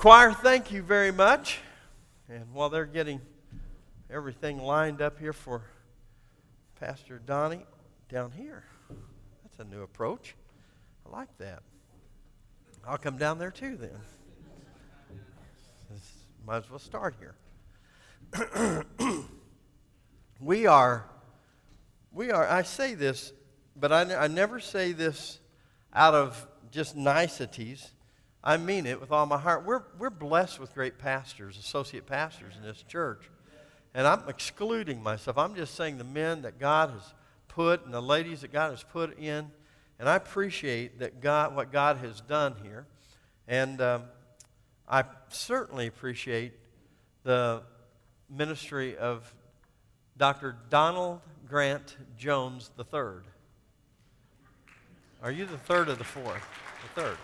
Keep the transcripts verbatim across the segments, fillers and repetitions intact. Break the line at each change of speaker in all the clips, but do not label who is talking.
choir, thank you very much. And while they're getting everything lined up here for Pastor Donnie down here, that's a new approach. I like that. I'll come down there too then. Might as well start here. we are, we are, I say this, but I, I never say this out of just niceties. I mean it with all my heart. We're, we're blessed with great pastors, associate pastors in this church. And I'm excluding myself. I'm just saying the men that God has put and the ladies that God has put in. And I appreciate that God, what God has done here. And um, I certainly appreciate the ministry of Doctor Donald Grant Jones the third. Are you the third or the fourth? The third.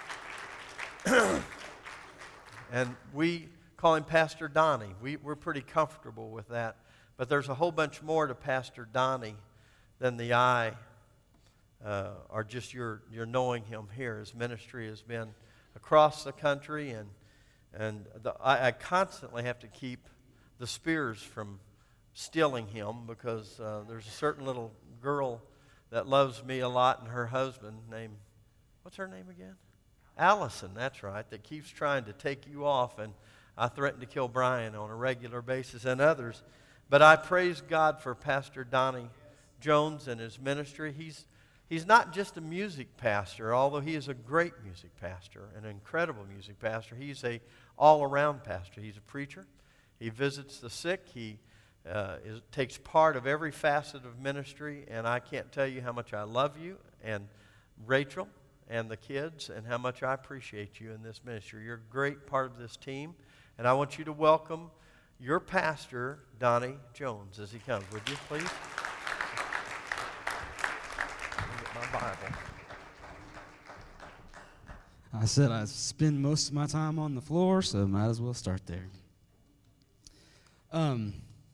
And we call him Pastor Donnie. We, we're pretty comfortable with that. But there's a whole bunch more to Pastor Donnie than the I uh, or just your, your knowing him here. His ministry has been across the country, and and the, I, I constantly have to keep the Spears from stealing him because uh, there's a certain little girl that loves me a lot and her husband named, what's her name again? Allison, that's right, that keeps trying to take you off, and I threaten to kill Brian on a regular basis and others. But I praise God for Pastor Donnie Jones and his ministry. He's he's not just a music pastor, although he is a great music pastor, an incredible music pastor. He's a all-around pastor. He's a preacher. He visits the sick. He uh, is, takes part of every facet of ministry, and I can't tell you how much I love you and Rachel and the kids, and how much I appreciate you in this ministry. You're a great part of this team, and I want you to welcome your pastor, Donnie Jones, as he comes. Would you please? Get my Bible.
I said I spend most of my time on the floor, so might as well start there. Um,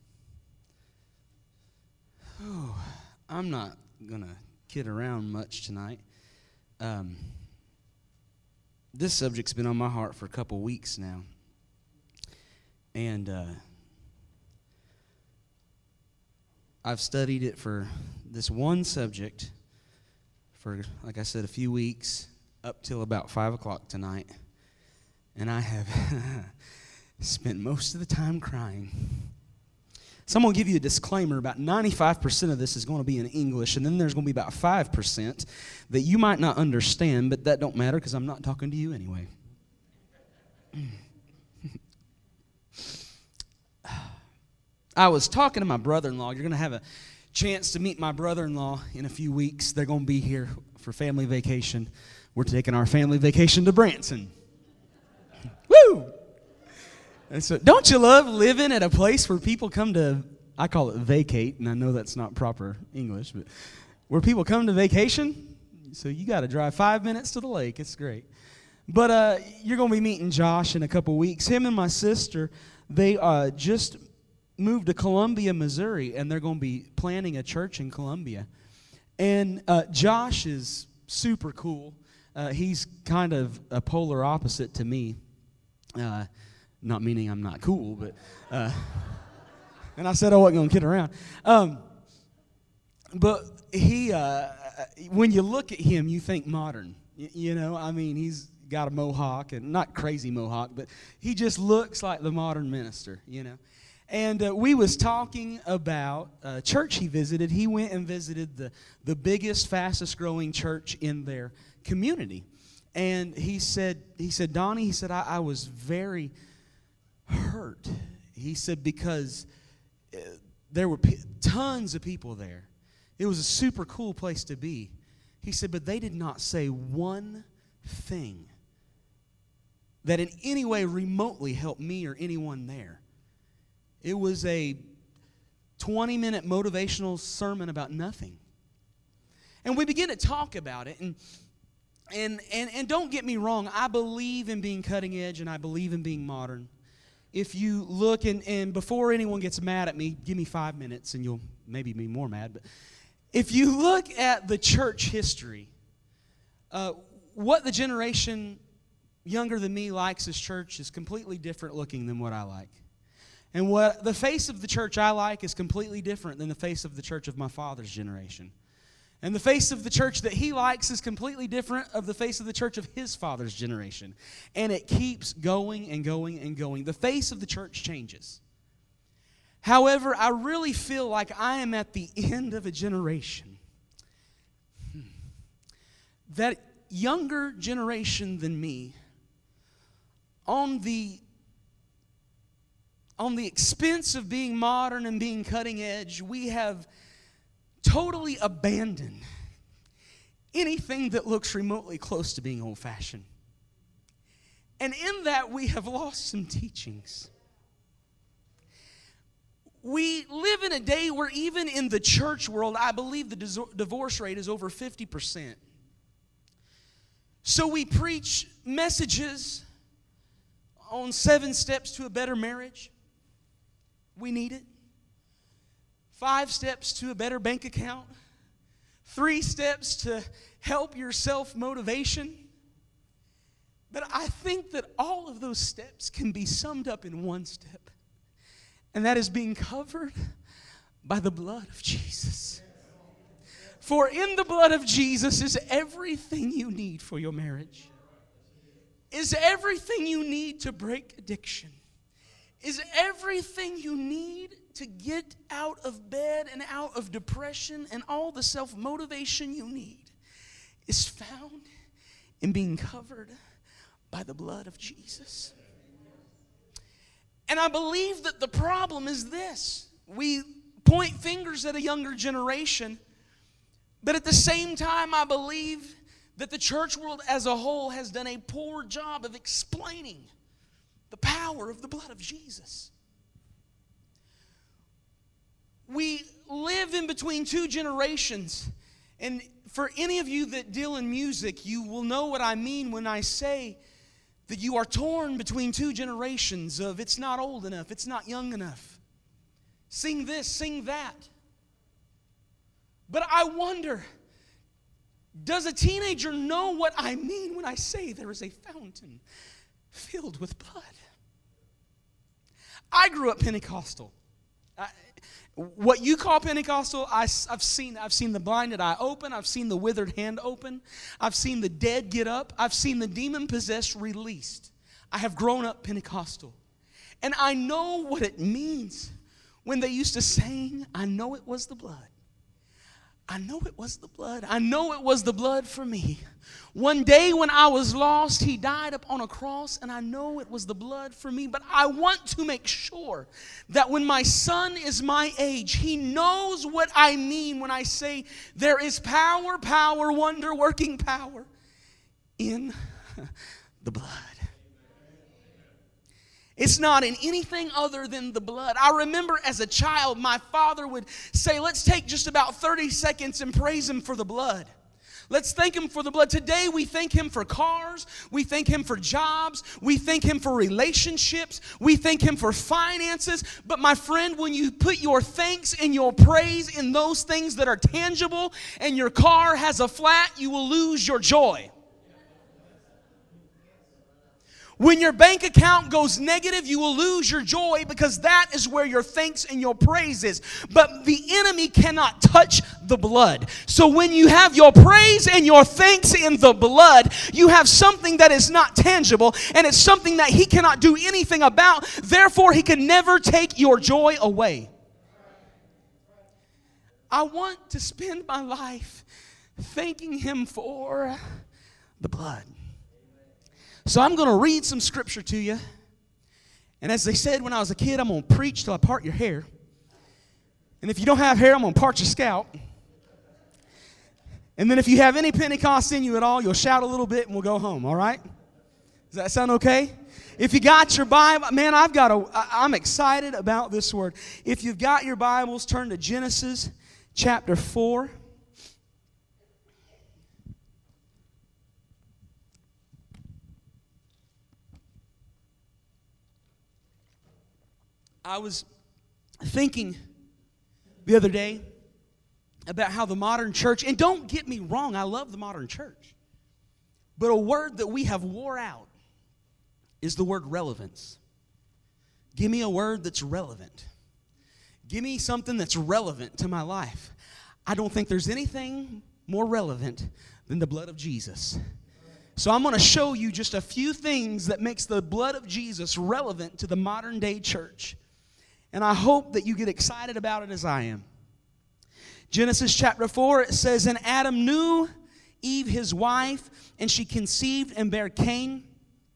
oh, I'm not going to kid around much tonight. Um, this subject's been on my heart for a couple weeks now. And uh, I've studied it for this one subject for, like I said, a few weeks, up till about five o'clock tonight. And I have spent most of the time crying. So I'm going to give you a disclaimer. About ninety-five percent of this is going to be in English, and then there's going to be about five percent that you might not understand, but that don't matter because I'm not talking to you anyway. I was talking to my brother-in-law. You're going to have a chance to meet my brother-in-law in a few weeks. They're going to be here for family vacation. We're taking our family vacation to Branson. Woo! And so, don't you love living at a place where people come to, I call it vacate, and I know that's not proper English, but where people come to vacation? So you got to drive five minutes to the lake. It's great. But uh, you're going to be meeting Josh in a couple weeks. Him and my sister, they uh, just moved to Columbia, Missouri, and they're going to be planning a church in Columbia. And uh, Josh is super cool. Uh, he's kind of a polar opposite to me. Uh Not meaning I'm not cool, but, uh, and I said I wasn't going to kid around. Um, but he, uh, when you look at him, you think modern. Y- you know, I mean, he's got a mohawk, and not crazy mohawk, but he just looks like the modern minister, you know. And uh, we was talking about a church he visited. He went and visited the, the biggest, fastest growing church in their community. And he said, he said, Donnie, he said, I, I was very hurt. He said, because uh, there were p- tons of people there. It was a super cool place to be. He said, but they did not say one thing that in any way remotely helped me or anyone there. It was a twenty-minute motivational sermon about nothing. And we began to talk about it, and and and and don't get me wrong, I believe in being cutting edge, and I believe in being modern. If you look, and, and before anyone gets mad at me, give me five minutes and you'll maybe be more mad. But if you look at the church history, uh, what the generation younger than me likes this church is completely different looking than what I like. And what the face of the church I like is completely different than the face of the church of my father's generation. And the face of the church that he likes is completely different of the face of the church of his father's generation. And it keeps going and going and going. The face of the church changes. However, I really feel like I am at the end of a generation. That younger generation than me, on the on the expense of being modern and being cutting edge, we have totally abandoned anything that looks remotely close to being old-fashioned. And in that, we have lost some teachings. We live in a day where even in the church world, I believe the divorce rate is over fifty percent. So we preach messages on seven steps to a better marriage. We need it. Five steps to a better bank account. Three steps to help your self-motivation. But I think that all of those steps can be summed up in one step. And that is being covered by the blood of Jesus. For in the blood of Jesus is everything you need for your marriage. Is everything you need to break addiction. Is everything you need to get out of bed and out of depression, and all the self-motivation you need is found in being covered by the blood of Jesus. And I believe that the problem is this. We point fingers at a younger generation, but at the same time, I believe that the church world as a whole has done a poor job of explaining the power of the blood of Jesus. We live in between two generations, and for any of you that deal in music, you will know what I mean when I say that you are torn between two generations of it's not old enough, it's not young enough. Sing this, sing that. But I wonder, does a teenager know what I mean when I say there is a fountain filled with blood? I grew up Pentecostal. I, what you call Pentecostal, I, I've seen. I've seen the blinded eye open. I've seen the withered hand open. I've seen the dead get up. I've seen the demon-possessed released. I have grown up Pentecostal. And I know what it means when they used to sing, I know it was the blood. I know it was the blood. I know it was the blood for me. One day when I was lost, he died up on a cross, and I know it was the blood for me. But I want to make sure that when my son is my age, he knows what I mean when I say there is power, power, wonder-working power in the blood. It's not in anything other than the blood. I remember as a child, my father would say, let's take just about thirty seconds and praise him for the blood. Let's thank him for the blood. Today we thank him for cars. We thank him for jobs. We thank him for relationships. We thank him for finances. But my friend, when you put your thanks and your praise in those things that are tangible and your car has a flat, you will lose your joy. When your bank account goes negative, you will lose your joy, because that is where your thanks and your praise is. But the enemy cannot touch the blood. So when you have your praise and your thanks in the blood, you have something that is not tangible, and it's something that he cannot do anything about. Therefore, he can never take your joy away. I want to spend my life thanking him for the blood. So I'm going to read some scripture to you. And as they said when I was a kid, I'm going to preach till I part your hair. And if you don't have hair, I'm going to part your scalp. And then if you have any Pentecost in you at all, you'll shout a little bit and we'll go home, all right? Does that sound okay? If you got your Bible, man, I've got a, I'm excited about this word. If you've got your Bibles, turn to Genesis chapter four. I was thinking the other day about how the modern church, and don't get me wrong, I love the modern church, but a word that we have wore out is the word relevance. Give me a word that's relevant. Give me something that's relevant to my life. I don't think there's anything more relevant than the blood of Jesus. So I'm going to show you just a few things that makes the blood of Jesus relevant to the modern day church. And I hope that you get excited about it as I am. Genesis chapter four, it says, "And Adam knew Eve his wife, and she conceived and bare Cain."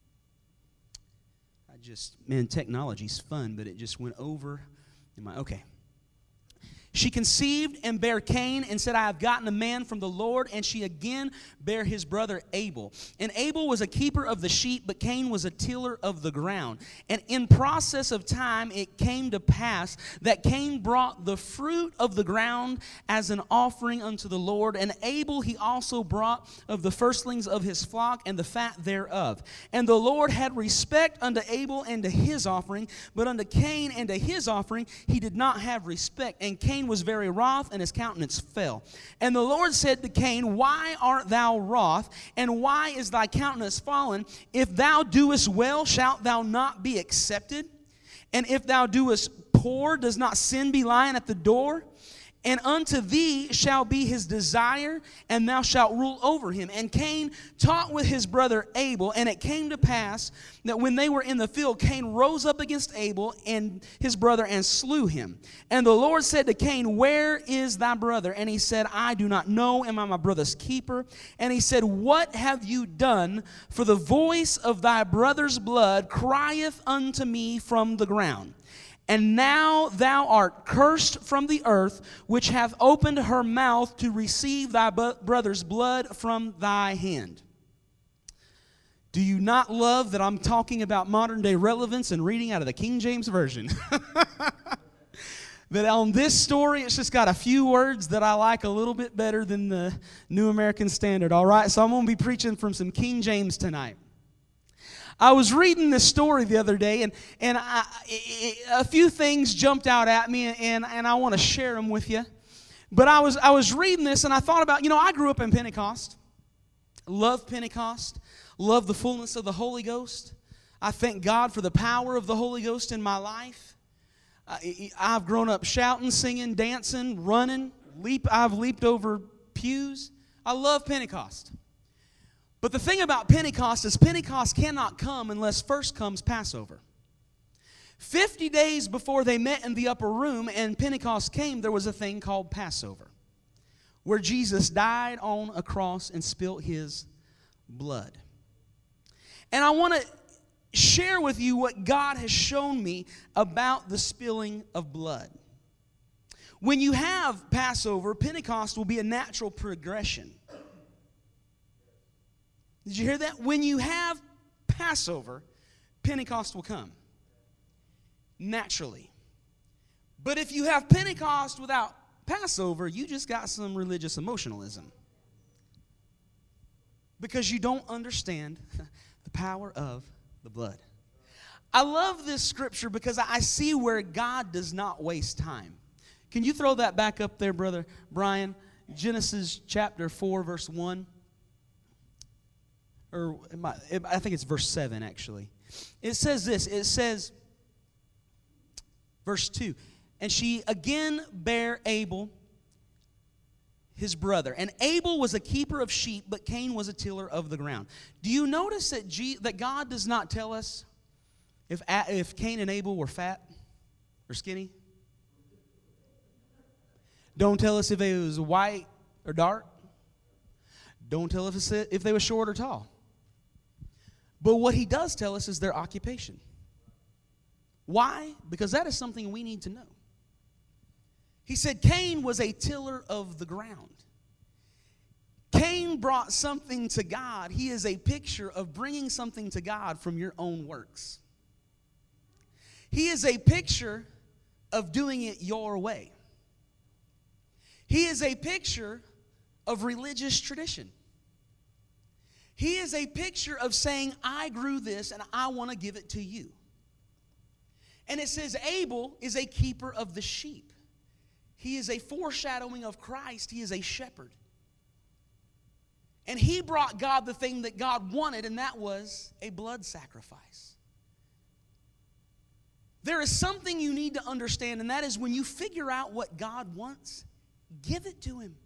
I just, man, technology's fun, but it just went over in my, okay. "She conceived and bare Cain and said, I have gotten a man from the Lord. And she again bare his brother Abel. And Abel was a keeper of the sheep, but Cain was a tiller of the ground. And in process of time it came to pass that Cain brought the fruit of the ground as an offering unto the Lord. And Abel he also brought of the firstlings of his flock and the fat thereof. And the Lord had respect unto Abel and to his offering, but unto Cain and to his offering he did not have respect. And Cain was very wroth, and his countenance fell. And the Lord said to Cain, Why art thou wroth, and why is thy countenance fallen? If thou doest well, shalt thou not be accepted? And if thou doest poor, does not sin be lying at the door? And unto thee shall be his desire, and thou shalt rule over him. And Cain talked with his brother Abel, and it came to pass that when they were in the field, Cain rose up against Abel and his brother and slew him. And the Lord said to Cain, Where is thy brother? And he said, I do not know. Am I my brother's keeper? And he said, What have you done? For the voice of thy brother's blood crieth unto me from the ground. And now thou art cursed from the earth, which hath opened her mouth to receive thy brother's blood from thy hand. Do you not love that I'm talking about modern day relevance and reading out of the King James Version? That on this story, it's just got a few words that I like a little bit better than the New American Standard, all right? So I'm going to be preaching from some King James tonight. I was reading this story the other day, and, and I, it, a few things jumped out at me, and, and I want to share them with you. But I was, I was reading this, and I thought about, you know, I grew up in Pentecost. Love Pentecost. Love the fullness of the Holy Ghost. I thank God for the power of the Holy Ghost in my life. I, I've grown up shouting, singing, dancing, running. Leap. I've leaped over pews. I love Pentecost. But the thing about Pentecost is Pentecost cannot come unless first comes Passover. Fifty days before they met in the upper room and Pentecost came, there was a thing called Passover, where Jesus died on a cross and spilt his blood. And I want to share with you what God has shown me about the spilling of blood. When you have Passover, Pentecost will be a natural progression. Did you hear that? When you have Passover, Pentecost will come naturally. But if you have Pentecost without Passover, you just got some religious emotionalism. Because you don't understand the power of the blood. I love this scripture because I see where God does not waste time. Can you throw that back up there, Brother Brian? Genesis chapter four, verse one. Or I think it's verse seven, actually. It says this. It says, verse two, and she again bare Abel, his brother. And Abel was a keeper of sheep, but Cain was a tiller of the ground. Do you notice that, G, that God does not tell us if, if Cain and Abel were fat or skinny? Don't tell us if they was white or dark. Don't tell us if they were short or tall. But what he does tell us is their occupation. Why? Because that is something we need to know. He said Cain was a tiller of the ground. Cain brought something to God. He is a picture of bringing something to God from your own works. He is a picture of doing it your way. He is a picture of religious tradition. He is a picture of saying, I grew this and I want to give it to you. And it says Abel is a keeper of the sheep. He is a foreshadowing of Christ. He is a shepherd. And he brought God the thing that God wanted, and that was a blood sacrifice. There is something you need to understand, and that is when you figure out what God wants, give it to Him.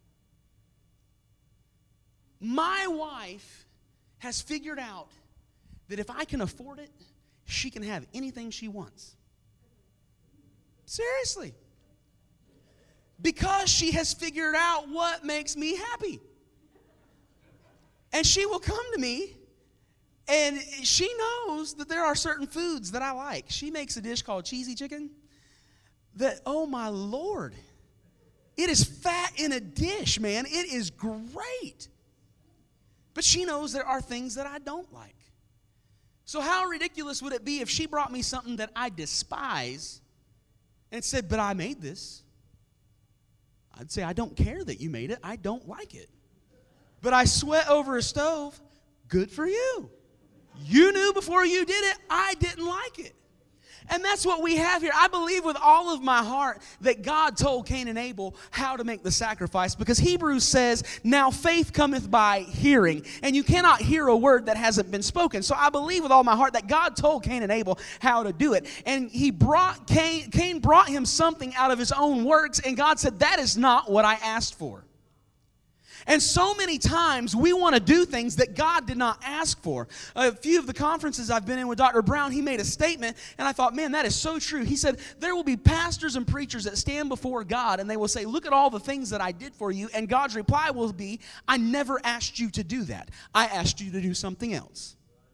My wife has figured out that if I can afford it, she can have anything she wants. Seriously. Because she has figured out what makes me happy. And she will come to me, and she knows that there are certain foods that I like. She makes a dish called cheesy chicken that, oh my Lord, it is fat in a dish, man. It is great. But she knows there are things that I don't like. So how ridiculous would it be if she brought me something that I despise and said, but I made this? I'd say, I don't care that you made it. I don't like it. But I sweat over a stove. Good for you. You knew before you did it, I didn't like it. And that's what we have here. I believe with all of my heart that God told Cain and Abel how to make the sacrifice, because Hebrews says, now faith cometh by hearing, and you cannot hear a word that hasn't been spoken. So I believe with all my heart that God told Cain and Abel how to do it. And he brought Cain, Cain brought him something out of his own works, and God said, that is not what I asked for. And so many times we want to do things that God did not ask for. A few of the conferences I've been in with Doctor Brown, he made a statement, and I thought, man, that is so true. He said, there will be pastors and preachers that stand before God, and they will say, look at all the things that I did for you, and God's reply will be, I never asked you to do that. I asked you to do something else.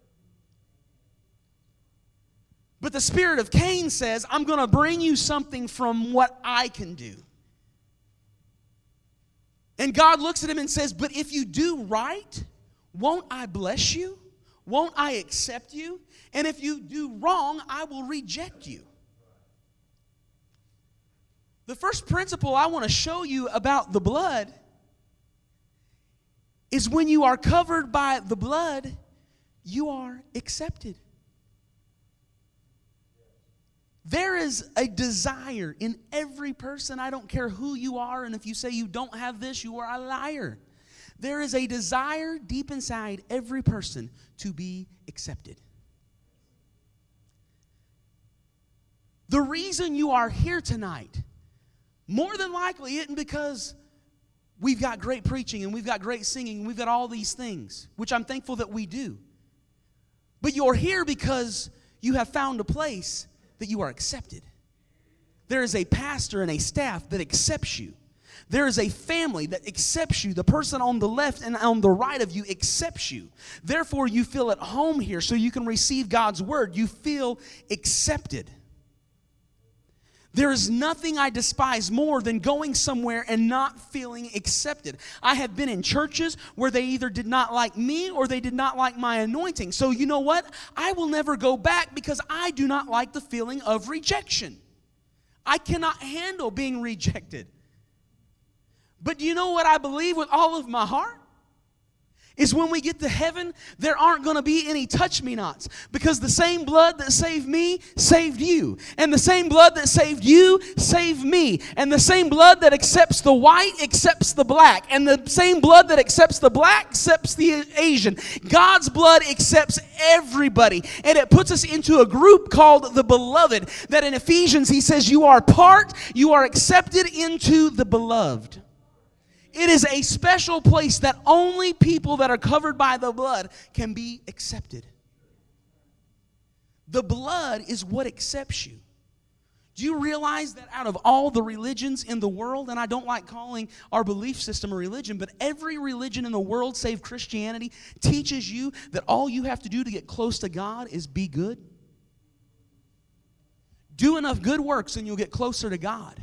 But the spirit of Cain says, I'm going to bring you something from what I can do. And God looks at him and says, but if you do right, won't I bless you? Won't I accept you? And if you do wrong, I will reject you. The first principle I want to show you about the blood is when you are covered by the blood, you are accepted. There is a desire in every person. I don't care who you are, and if you say you don't have this, you are a liar. There is a desire deep inside every person to be accepted. The reason you are here tonight, more than likely, isn't because we've got great preaching and we've got great singing and we've got all these things, which I'm thankful that we do. But you're here because you have found a place that you are accepted. There is a pastor and a staff that accepts you. There is a family that accepts you. The person on the left and on the right of you accepts you. Therefore, you feel at home here so you can receive God's word. You feel accepted. There is nothing I despise more than going somewhere and not feeling accepted. I have been in churches where they either did not like me or they did not like my anointing. So you know what? I will never go back because I do not like the feeling of rejection. I cannot handle being rejected. But do you know what I believe with all of my heart? Is when we get to heaven, there aren't going to be any touch-me-nots. Because the same blood that saved me saved you. And the same blood that saved you saved me. And the same blood that accepts the white accepts the black. And the same blood that accepts the black accepts the Asian. God's blood accepts everybody. And it puts us into a group called the beloved. That in Ephesians he says you are part, you are accepted into the beloved. It is a special place that only people that are covered by the blood can be accepted. The blood is what accepts you. Do you realize that out of all the religions in the world, and I don't like calling our belief system a religion, but every religion in the world save Christianity teaches you that all you have to do to get close to God is be good? Do enough good works and you'll get closer to God.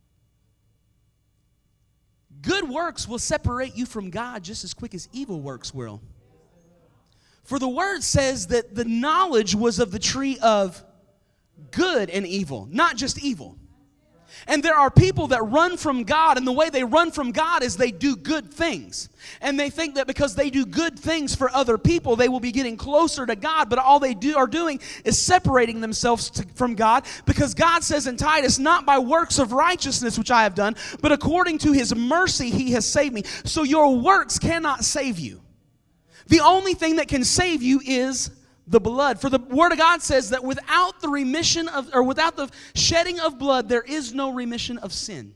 Good works will separate you from God just as quick as evil works will. For the word says that the knowledge was of the tree of good and evil, not just evil. And there are people that run from God, and the way they run from God is they do good things. And they think that because they do good things for other people, they will be getting closer to God, but all they do are doing is separating themselves to, from God, because God says in Titus, not by works of righteousness which I have done, but according to his mercy he has saved me. So your works cannot save you. The only thing that can save you is the blood. For the Word of God says that without the remission of, or without the shedding of blood, there is no remission of sin.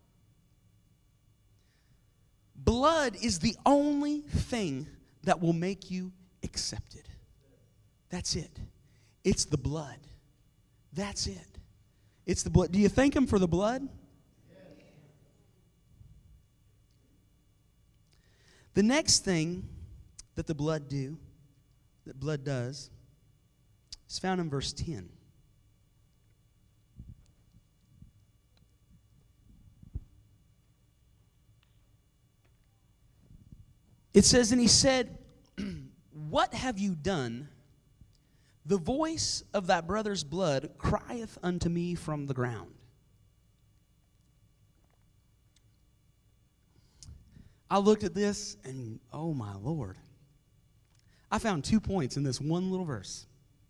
Blood is the only thing that will make you accepted. That's it. It's the blood. That's it. It's the blood. Do you thank Him for the blood? The next thing that the blood do, that blood does, is found in verse ten. It says, and he said, what have you done? The voice of thy brother's blood crieth unto me from the ground. I looked at this and, oh my Lord. I found two points in this one little verse.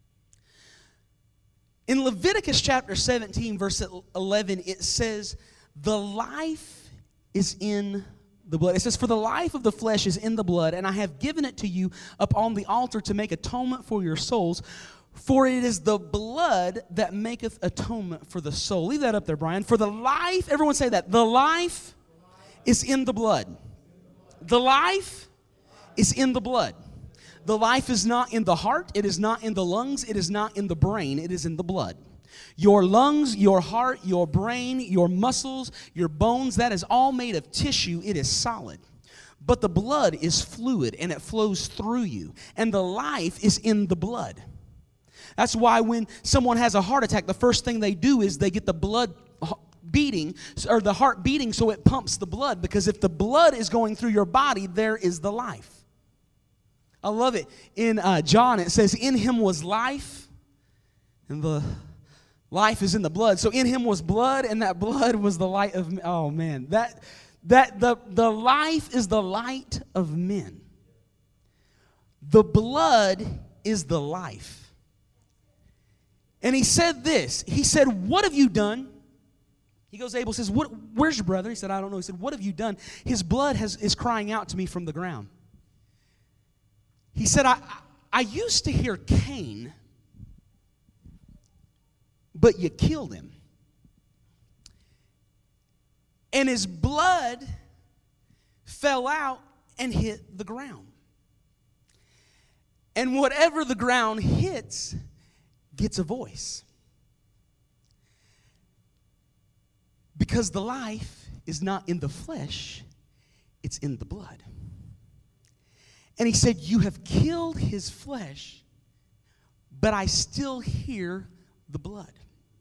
In Leviticus chapter seventeen, verse eleven, it says, the life is in the blood. It says, for the life of the flesh is in the blood, and I have given it to you upon the altar to make atonement for your souls. For it is the blood that maketh atonement for the soul. Leave that up there, Brian. For the life, everyone say that. The life is in the blood. The life is in the blood. The life is not in the heart. It is not in the lungs. It is not in the brain. It is in the blood. Your lungs, your heart, your brain, your muscles, your bones, that is all made of tissue. It is solid. But the blood is fluid, and it flows through you. And the life is in the blood. That's why when someone has a heart attack, the first thing they do is they get the blood beating, or the heart beating, so it pumps the blood. Because if the blood is going through your body, there is the life. I love it. In uh, John, it says, in him was life, and the life is in the blood. So in him was blood, and that blood was the light of men. Oh, man. That, that the, the life is the light of men. The blood is the life. And he said this. He said, what have you done? He goes, Abel says, what, where's your brother? He said, I don't know. He said, what have you done? His blood has, is crying out to me from the ground. He said, I, I used to hear Cain, but you killed him. And his blood fell out and hit the ground. And whatever the ground hits gets a voice. Because the life is not in the flesh, it's in the blood. And he said, you have killed his flesh, but I still hear the blood.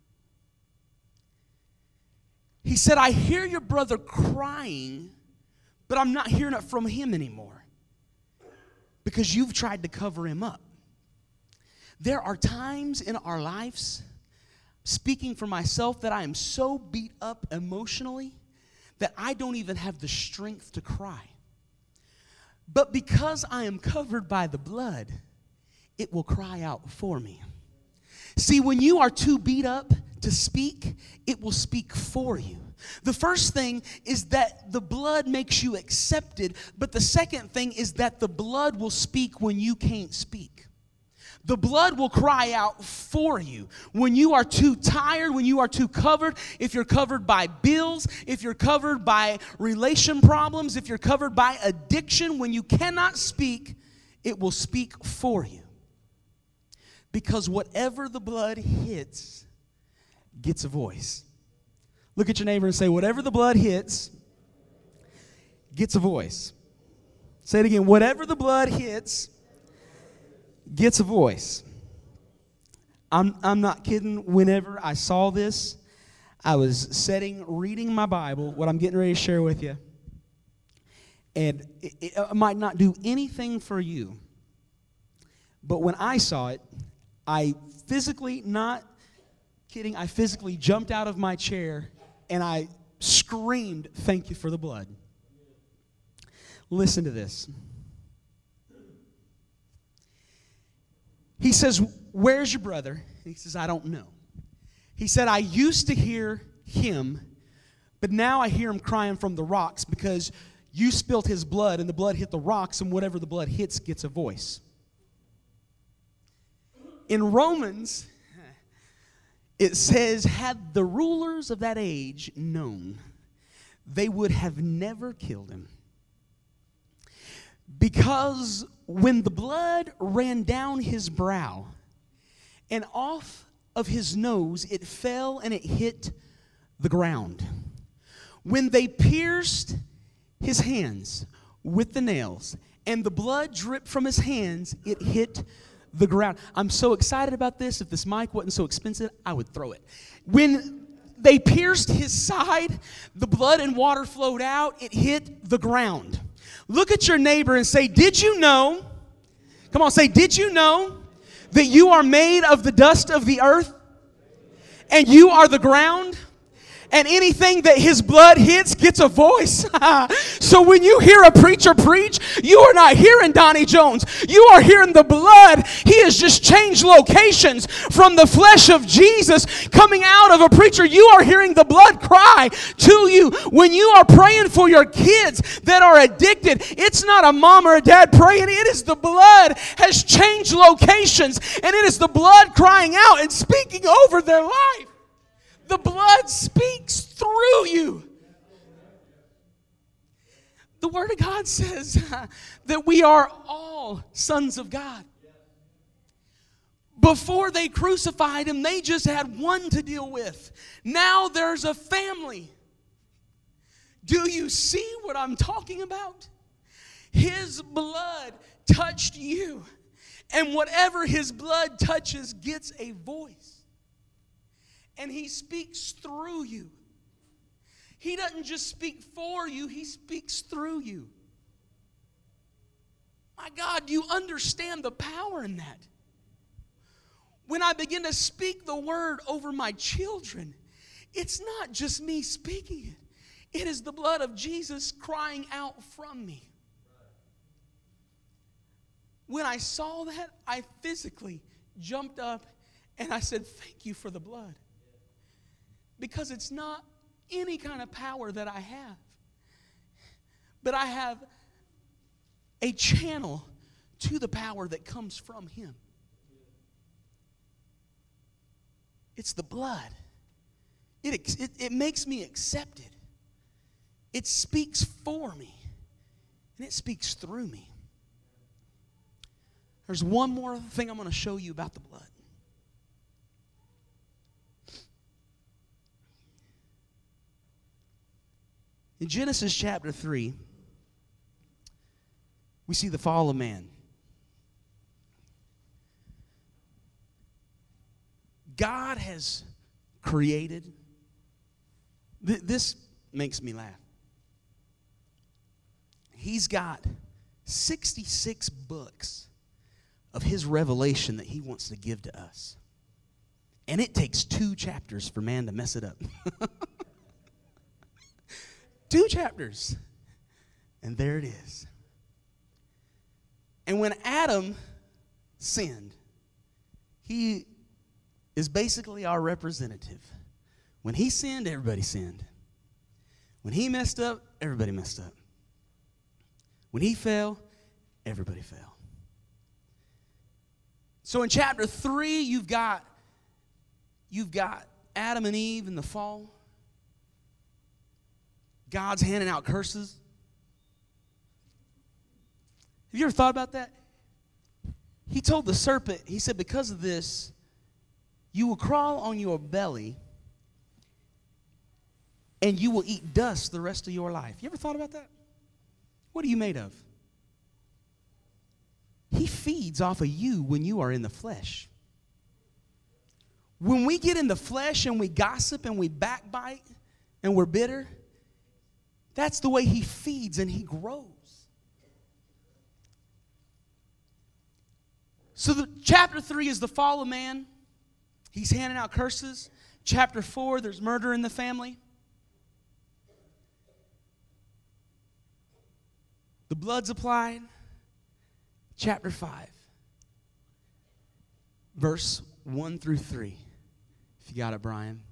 He said, I hear your brother crying, but I'm not hearing it from him anymore because you've tried to cover him up. There are times in our lives, speaking for myself, that I am so beat up emotionally that I don't even have the strength to cry. But because I am covered by the blood, it will cry out for me. See, when you are too beat up to speak, it will speak for you. The first thing is that the blood makes you accepted, but the second thing is that the blood will speak when you can't speak. The blood will cry out for you. When you are too tired, when you are too covered, if you're covered by bills, if you're covered by relation problems, if you're covered by addiction, when you cannot speak, it will speak for you. Because whatever the blood hits gets a voice. Look at your neighbor and say, whatever the blood hits gets a voice. Say it again. Whatever the blood hits gets a voice. I'm, I'm not kidding. Whenever I saw this, I was sitting, reading my Bible, what I'm getting ready to share with you. And it, it, it might not do anything for you. But when I saw it, I physically, not kidding, I physically jumped out of my chair and I screamed, thank you for the blood. Listen to this. He says, where's your brother? He says, I don't know. He said, I used to hear him, but now I hear him crying from the rocks because you spilt his blood and the blood hit the rocks, and whatever the blood hits gets a voice. In Romans, it says, had the rulers of that age known, they would have never killed him. Because when the blood ran down his brow and off of his nose, it fell and it hit the ground. When they pierced his hands with the nails and the blood dripped from his hands, it hit the ground. I'm so excited about this. If this mic wasn't so expensive, I would throw it. When they pierced his side, the blood and water flowed out, it hit the ground. Look at your neighbor and say, did you know? Come on, say, did you know that you are made of the dust of the earth? And you are the ground? And anything that his blood hits gets a voice. So when you hear a preacher preach, you are not hearing Donnie Jones. You are hearing the blood. He has just changed locations from the flesh of Jesus coming out of a preacher. You are hearing the blood cry to you. When you are praying for your kids that are addicted, it's not a mom or a dad praying. It is the blood has changed locations. And it is the blood crying out and speaking over their life. The blood speaks through you. The Word of God says uh, that we are all sons of God. Before they crucified him, they just had one to deal with. Now there's a family. Do you see what I'm talking about? His blood touched you. And whatever his blood touches gets a voice. And he speaks through you. He doesn't just speak for you, he speaks through you. My God, do you understand the power in that? When I begin to speak the word over my children, it's not just me speaking it. It is the blood of Jesus crying out from me. When I saw that, I physically jumped up and I said, thank you for the blood. Because it's not any kind of power that I have. But I have a channel to the power that comes from him. It's the blood. It, it, it makes me accepted. It speaks for me. And it speaks through me. There's one more thing I'm going to show you about the blood. In Genesis chapter three, we see the fall of man. God has created. Th- this makes me laugh. He's got sixty-six books of his revelation that he wants to give to us. And it takes two chapters for man to mess it up. Two chapters. And there it is. And when Adam sinned, he is basically our representative. When he sinned, everybody sinned. When he messed up, everybody messed up. When he fell, everybody fell. So in chapter three, you've got, you've got Adam and Eve in the fall. God's handing out curses. Have you ever thought about that? He told the serpent, he said, because of this, you will crawl on your belly and you will eat dust the rest of your life. You ever thought about that? What are you made of? He feeds off of you when you are in the flesh. When we get in the flesh and we gossip and we backbite and we're bitter, that's the way he feeds and he grows. So the, chapter three is the fall of man. He's handing out curses. Chapter four, there's murder in the family. The blood's applied. Chapter five, verse one through three. If you got it, Brian.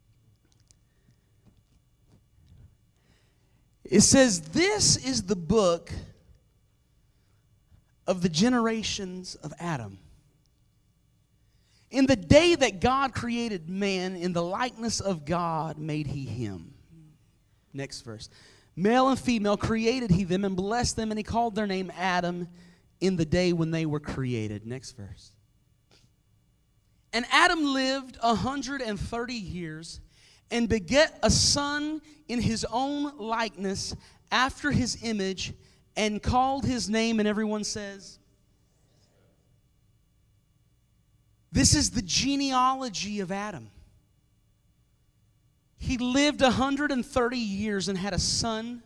It says, this is the book of the generations of Adam. In the day that God created man, in the likeness of God made he him. Next verse. Male and female created he them and blessed them, and he called their name Adam in the day when they were created. Next verse. And Adam lived a hundred and thirty years and beget a son in his own likeness after his image, and called his name, and everyone says, this is the genealogy of Adam. He lived one hundred thirty years and had a son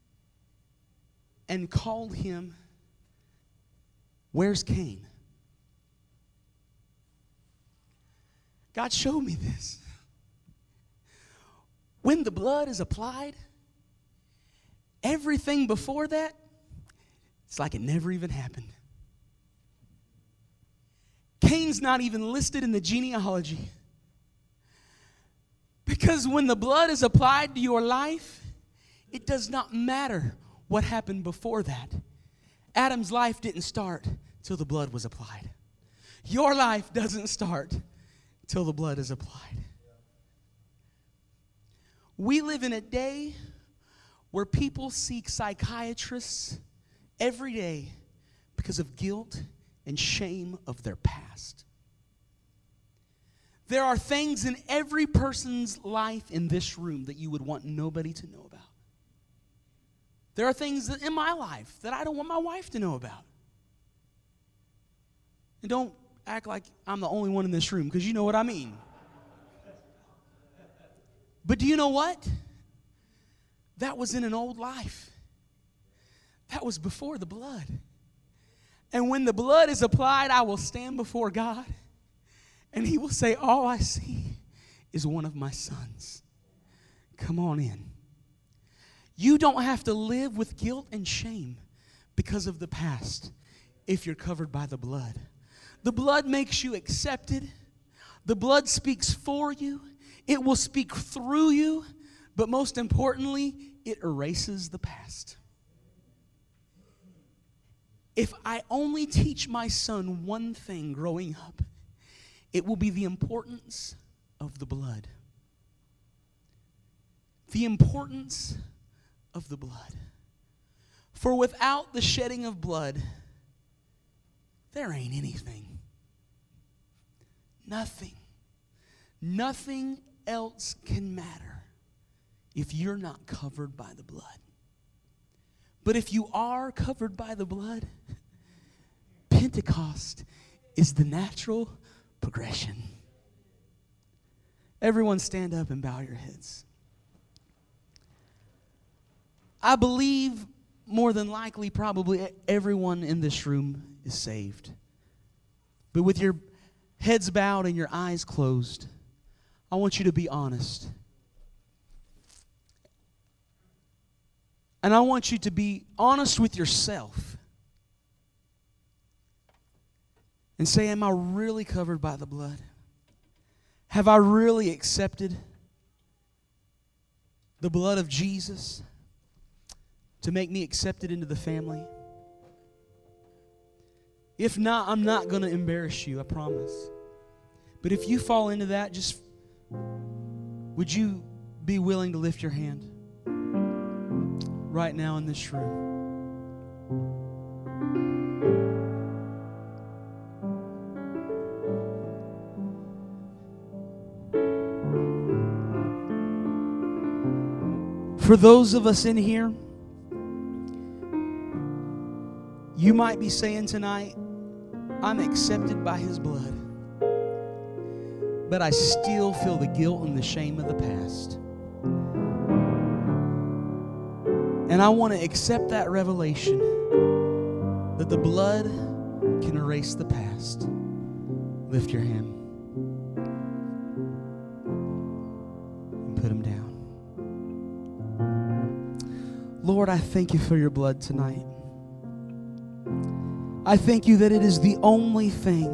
and called him, where's Cain? God showed me this. When the blood is applied, everything before that, it's like it never even happened. Cain's not even listed in the genealogy. Because when the blood is applied to your life, it does not matter what happened before that. Adam's life didn't start till the blood was applied. Your life doesn't start till the blood is applied. We live in a day where people seek psychiatrists every day because of guilt and shame of their past. There are things in every person's life in this room that you would want nobody to know about. There are things that in my life that I don't want my wife to know about. And don't act like I'm the only one in this room, because you know what I mean. But do you know what? That was in an old life. That was before the blood. And when the blood is applied, I will stand before God, and he will say, all I see is one of my sons. Come on in. You don't have to live with guilt and shame because of the past if you're covered by the blood. The blood makes you accepted. The blood speaks for you. It will speak through you. But most importantly, it erases the past. If I only teach my son one thing growing up, it will be the importance of the blood. The importance of the blood. For without the shedding of blood, there ain't anything. Nothing. Nothing else can matter if you're not covered by the blood. But if you are covered by the blood, Pentecost is the natural progression. Everyone stand up and bow your heads. I believe more than likely probably everyone in this room is saved. But with your heads bowed and your eyes closed, I want you to be honest. And I want you to be honest with yourself. And say, am I really covered by the blood? Have I really accepted the blood of Jesus to make me accepted into the family? If not, I'm not going to embarrass you, I promise. But if you fall into that, just would you be willing to lift your hand right now in this room? For those of us in here, you might be saying tonight, I'm accepted by his blood, but I still feel the guilt and the shame of the past. And I want to accept that revelation that the blood can erase the past. Lift your hand and put them down. Lord, I thank you for your blood tonight. I thank you that it is the only thing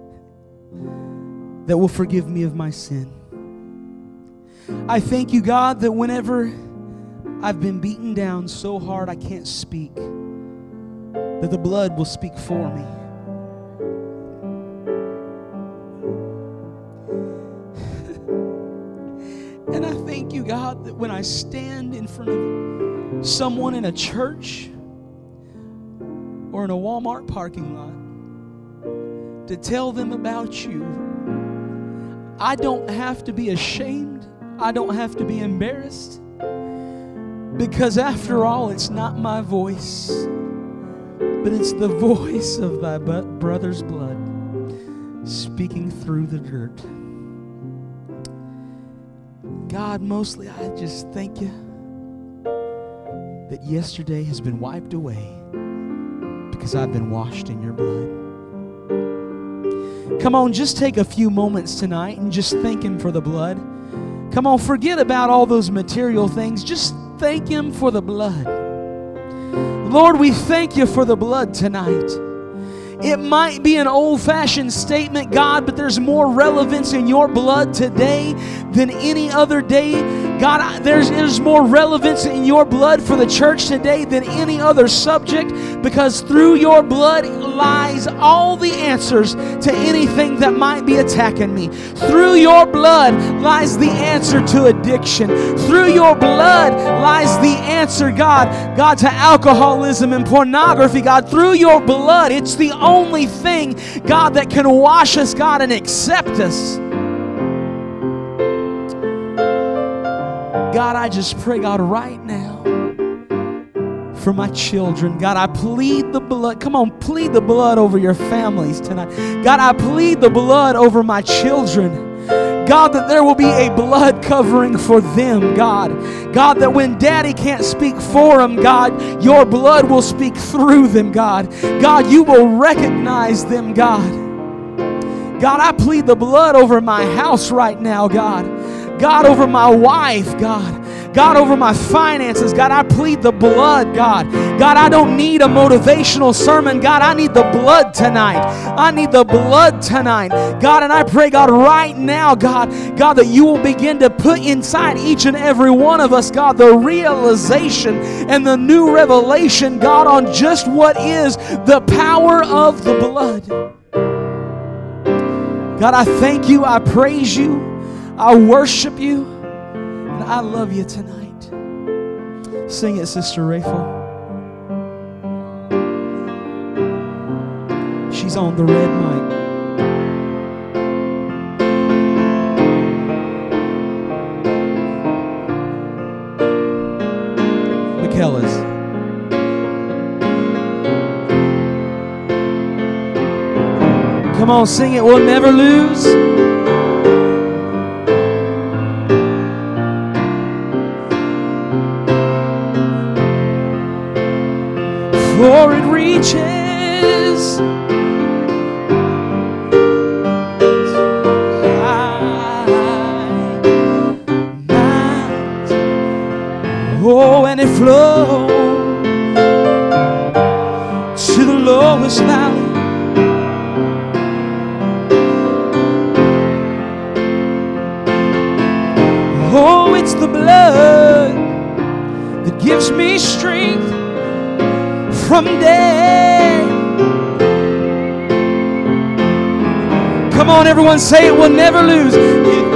that will forgive me of my sin. I thank you, God, that whenever I've been beaten down so hard I can't speak, that the blood will speak for me. you, God, that when I stand in front of someone in a church or in a Walmart parking lot to tell them about you, I don't have to be ashamed. I don't have to be embarrassed. Because after all, it's not my voice, but it's the voice of thy brother's blood speaking through the dirt. God, mostly I just thank you that yesterday has been wiped away because I've been washed in your blood. Come on, just take a few moments tonight and just thank Him for the blood. Come on, forget about all those material things. Just thank Him for the blood. Lord, we thank you for the blood tonight. It might be an old-fashioned statement, God, but there's more relevance in your blood today than any other day. God, I, there's, there's more relevance in your blood for the church today than any other subject, because through your blood lies all the answers to anything that might be attacking me. Through your blood lies the answer to addiction. Through your blood lies the answer, God, God, to alcoholism and pornography. God, through your blood, it's the only thing, God, that can wash us, God, and accept us. God, I just pray, God, right now for my children. God, I plead the blood. Come on, plead the blood over your families tonight. God, I plead the blood over my children. God, that there will be a blood covering for them, God. God, that when Daddy can't speak for them, God, your blood will speak through them, God. God, you will recognize them, God. God, I plead the blood over my house right now, God. God, over my wife, God. God, over my finances, God, I plead the blood, God. God, I don't need a motivational sermon. God, I need the blood tonight. I need the blood tonight. God, and I pray, God, right now, God, God, that you will begin to put inside each and every one of us, God, the realization and the new revelation, God, on just what is the power of the blood. God, I thank you. I praise you. I worship you. And I love you tonight. Sing it, Sister Rachel. She's on the red mic. McKellis. Come on, sing it. We'll never lose. For it reaches high, night, oh, and it flows to the lowest valley. Oh, it's the blood that gives me strength from day. Come on, everyone, say it. We'll never lose. It